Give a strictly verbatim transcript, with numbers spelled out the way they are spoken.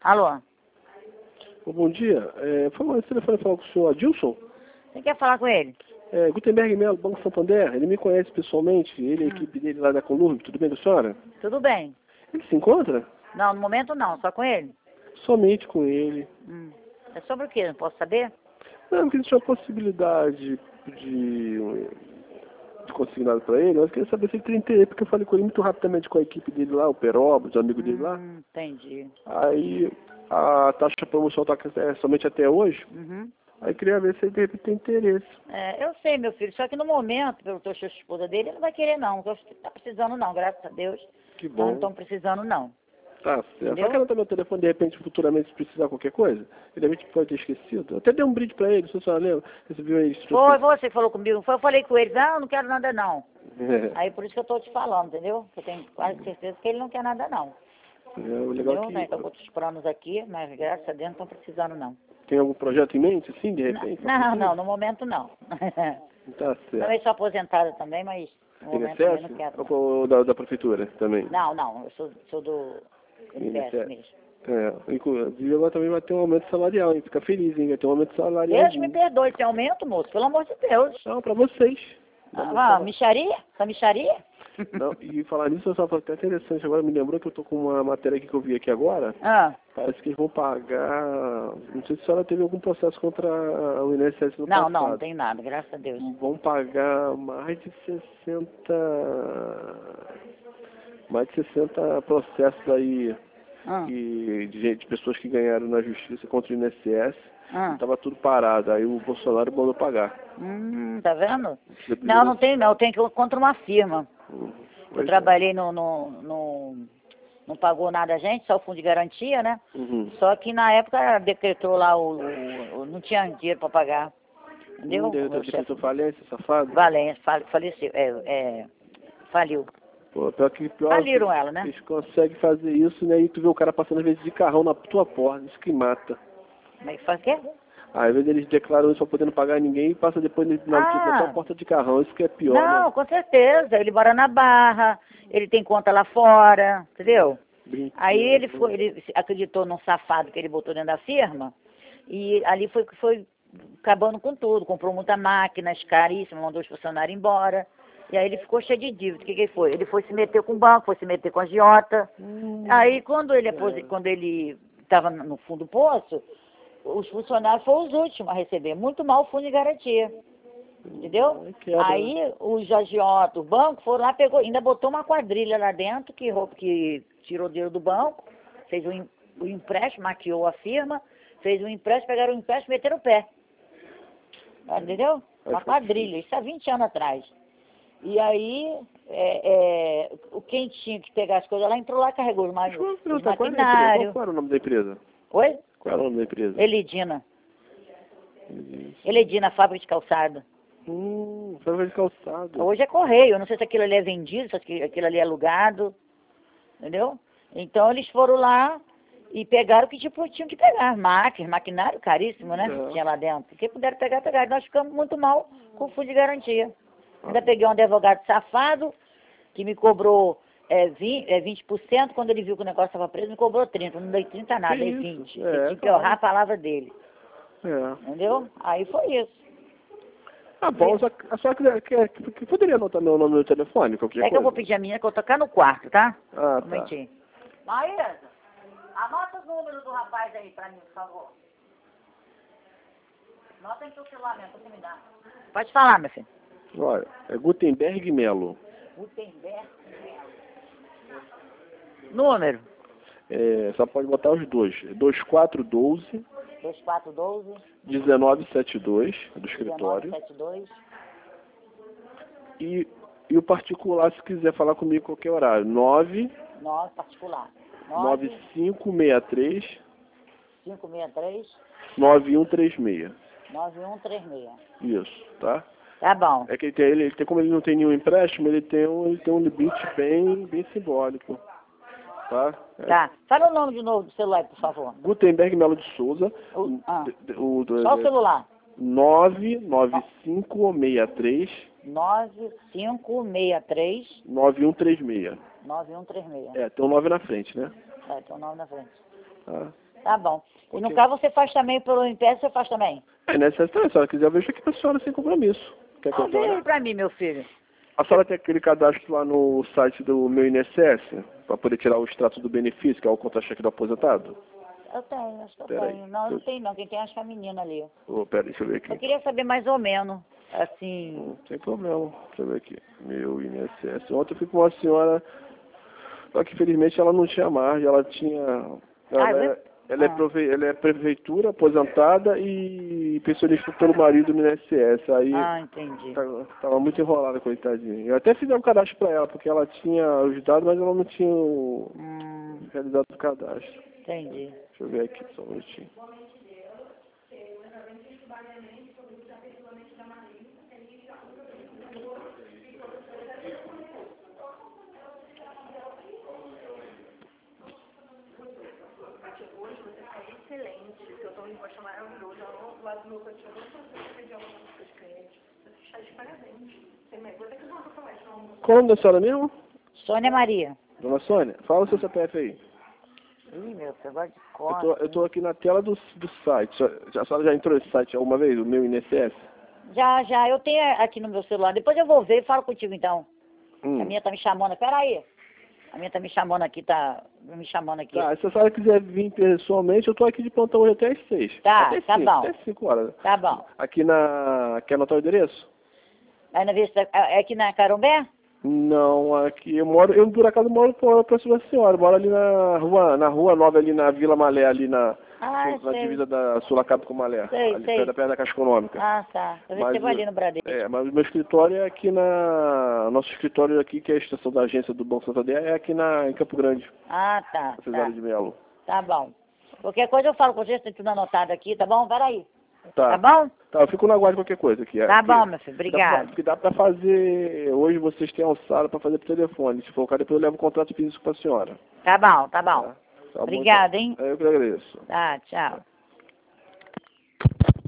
Alô? Ô, bom dia. É, por favor, esse telefone falar com o senhor Adilson? Você quer falar com ele? É, Gutenberg Melo, Banco Santander. Ele me conhece pessoalmente, ele e a Hum. equipe dele lá da Colurb. Tudo bem com a senhora? Tudo bem. Ele se encontra? Não, no momento não, só com ele. Somente com ele. Hum. É sobre o quê? Não posso saber? Não, porque existe uma possibilidade de, de conseguir nada pra ele. Eu queria saber se ele tem interesse, porque eu falei com ele muito rapidamente com a equipe dele lá, o Peroba, os amigos dele lá. Hum, entendi. Aí a taxa promocional está é, somente até hoje. Uhum. Aí queria ver se ele de repente tem interesse. É, eu sei, meu filho, só que no momento, pelo que eu sou esposa dele, ele não vai querer não. Não tá precisando não, graças a Deus. Que Nós bom. não estamos precisando não. Tá certo. Entendeu? Só quero ter meu telefone, de repente, futuramente, se precisar qualquer coisa. Ele, de repente, pode ter esquecido. Eu até dei um brinde pra ele, se a senhora lembra. Recebeu aí. Foi você que falou comigo, foi, eu falei com ele, ah, eu não quero nada não. É, Aí por isso que eu tô te falando, entendeu? Eu tenho quase certeza que ele não quer nada não. é o legal Entendeu? que... Nós estamos com outros planos aqui, mas graças a Deus não estão precisando não. Tem algum projeto em mente, assim, de repente? Não, não, no momento não. Tá certo. Também sou aposentada também, mas no I N momento S também S? não quero. Não, Ou da, da prefeitura também? não, não, eu sou, sou do I N S S I N S S. mesmo. É, inclusive agora também vai ter um aumento salarial, hein? Fica feliz, hein? Vai ter um aumento salarial. Deus me perdoe esse aumento, moço, pelo amor de Deus. Não, pra vocês. Ah, ah, micharia? Essa micharia? Não, e falar nisso, só foi até interessante. Agora me lembrou que eu tô com uma matéria aqui que eu vi aqui agora. Ah, Parece que eles vão pagar. Não sei se a senhora teve algum processo contra o I N S S no não, passado. não, não tem nada, graças a Deus. Vão pagar mais de sessenta. Mais de sessenta processos aí Ah, que, de, gente, de pessoas que ganharam na justiça contra o I N S S. ah. Estava tudo parado. Aí o Bolsonaro mandou pagar. Hum, tá vendo? Não, não tem não, tem que ir contra uma firma. Hum, Eu pois é. trabalhei no, no, no... Não pagou nada a gente, só o fundo de garantia, né? Uhum. Só que na época decretou lá o... o- o- não tinha dinheiro para pagar. Entendeu? Hum, O meu decretou chefe... falência, safado? Valência, fal- faleceu, é, é, faliu. Pô, pior que pior. Faliram ela, né? Eles conseguem fazer isso, né? E tu vê o cara passando às vezes de carrão na tua porta, isso que mata. Como é que faz o quê? Aí, às vezes eles declaram isso pra poder não pagar ninguém e passa depois na, Ah. na tua porta de carrão, isso que é pior, Não, né? com certeza. Ele mora na Barra, ele tem conta lá fora, entendeu? Brinquedo. Aí ele foi, ele acreditou num safado que ele botou dentro da firma e ali foi que foi acabando com tudo, comprou muita máquinas caríssimas, mandou os funcionários embora. E aí ele ficou cheio de dívida. O que que ele foi? Ele foi se meter com o banco, foi se meter com a agiota. Hum. Aí quando ele apose- quando ele estava no fundo do poço, os funcionários foram os últimos a receber, muito mal o fundo de garantia. Entendeu? Ai, quebra, né? Aí os agiotas, o banco, foram lá, pegou, ainda botou uma quadrilha lá dentro, que, rou- que tirou dinheiro do banco, fez o, em- o empréstimo, maquiou a firma, fez o empréstimo, pegaram o empréstimo e meteram o pé. Entendeu? Uma quadrilha, isso há vinte anos atrás. E aí, é, é, o quem tinha que pegar as coisas lá, entrou lá, carregou os, ma- Deixa eu os perguntar, qual era a empresa? maquinários. Qual era o nome da empresa? Oi? Qual era o nome da empresa? Elidina. Isso. Elidina, fábrica de calçado. Hum, fábrica de calçado. Hoje é correio, eu não sei se aquilo ali é vendido, se aquilo aquilo ali é alugado, entendeu? Então eles foram lá e pegaram o que tipo, tinham que pegar, máquinas, maquinário caríssimo, né? É. Tinha lá dentro. O que puderam pegar, pegaram. Nós ficamos muito mal com o fundo de garantia. Ainda peguei um advogado safado que me cobrou é, vinte, é, vinte por cento, quando ele viu que o negócio estava preso, me cobrou trinta por cento. Não dei trinta por cento nada, Que dei isso? vinte por cento. É, Eu tinha que claro. honrar a palavra dele, É. entendeu? Aí foi isso. Ah, bom, só, só que, que, que, que poderia anotar meu nome no telefone, qualquer É que coisa? eu vou pedir a menina que eu tocar no quarto, tá? Ah, Um tá. momentinho. Maísa, anota os números do rapaz aí pra mim, por favor. Anota em seu celular mesmo, você me dá. Pode falar, meu filho. Olha, é Gutenberg Melo. Gutenberg. Número É, só pode botar os dois. dois quatro um dois, dois quatro um dois, um nove sete dois, do um nove escritório. sete dois. E, e o particular, se quiser falar comigo qualquer horário. nove nove particular. nove nove cinco seis três cinco seis três nove um três seis. nove um três seis. Isso, tá? Tá bom. É que ele tem, ele, ele tem, como ele não tem nenhum empréstimo, ele tem um, ele tem um limite bem, bem simbólico. Tá? É Tá. Fala o nome de novo do celular, por favor. Gutenberg Melo de Souza. O- ah. d- d- o, do- Só o celular. nove nove cinco seis três nove cinco seis três nove um três seis. nove um três seis. É, tem um nove na frente, né? É, tem o nome na frente. Tá. Tá bom. E no Ok. caso você faz também pelo Império, você faz também? É necessário, se a senhora quiser, eu vejo aqui pra senhora sem compromisso. Quer que Ah, eu vê olhe? aí pra mim, meu filho. A senhora tem aquele cadastro lá no site do meu I N S S, para poder tirar o extrato do benefício, que é o contra-cheque do aposentado? Eu tenho, acho que eu Pera tenho. aí. Não, eu não Eu- tenho não. Quem tem acho que é a menina ali. Oh, pera aí, deixa eu ver aqui. Eu queria saber mais ou menos, assim... Não tem problema, deixa eu ver aqui. Meu I N S S. Ontem eu fui com uma senhora, só que infelizmente ela não tinha margem, ela tinha... Ah, Ela eu... é, ela é, ah. prove- ela é prefeitura, aposentada e pensionista pelo marido no I N S S. Aí ah, entendi. tava, tava muito enrolada, coitadinha. Eu até fiz um cadastro para ela, porque ela tinha os dados, mas ela não tinha o- Hum, realizado o cadastro. entendi. Deixa eu ver aqui, só um minutinho. Excelente, seu tom de voz tá maravilhoso. Eu lado do meu cantinho, eu não consigo pedir alguma coisa para os clientes. Você está de parabéns. Tem mais, vou ter que dar uma mais não. Qual o nome da senhora mesmo? Sônia Maria. Dona Sônia, fala o seu C P F aí. Ih, meu, você gosta de Eu cor. tô, eu tô aqui na tela do, do site. Já- A senhora já entrou nesse site alguma vez, o meu I N S S? Já, já, eu tenho aqui no meu celular. Depois eu vou ver e falo contigo então. Hum. A minha tá me chamando. Pera aí. A minha tá me chamando aqui, tá me chamando aqui. Tá, se a senhora quiser vir pessoalmente, eu tô aqui de plantão hoje até às seis. Tá, até tá cinco, bom. Até cinco horas. Tá bom. Aqui na... Quer anotar o endereço? Aí na vista, é aqui na Carumbé? Não, aqui eu moro, eu por acaso moro por- próximo da senhora, eu moro ali na rua, na rua nova, ali na Vila Malé, ali na, Ah, na sei. divisa da Sorocaba com Malé, Sei, ali sei. perto, da- perto da Caixa Econômica. Ah, tá. Eu Mas recebo o- ali no Bradesco. É, mas o meu escritório é aqui na... Nosso escritório aqui, que é a estação da agência do Banco Santander, é aqui na, em Campo Grande, Ah, tá. na Cesário Tá. de Melo. Tá bom. Qualquer coisa eu falo com vocês, tem tudo anotado aqui, tá bom? Peraí. Tá. Tá bom? Tá, eu fico na guarda de qualquer coisa aqui. Tá aqui, bom, meu filho. que dá pra- Obrigado. Que dá pra fazer... Hoje vocês têm alçada pra fazer por telefone. Se for o cara, depois eu levo o contrato físico pra senhora. Tá bom, tá bom. Tá? Tá bom, Obrigado, então. hein? É, eu que agradeço. Tá, tchau.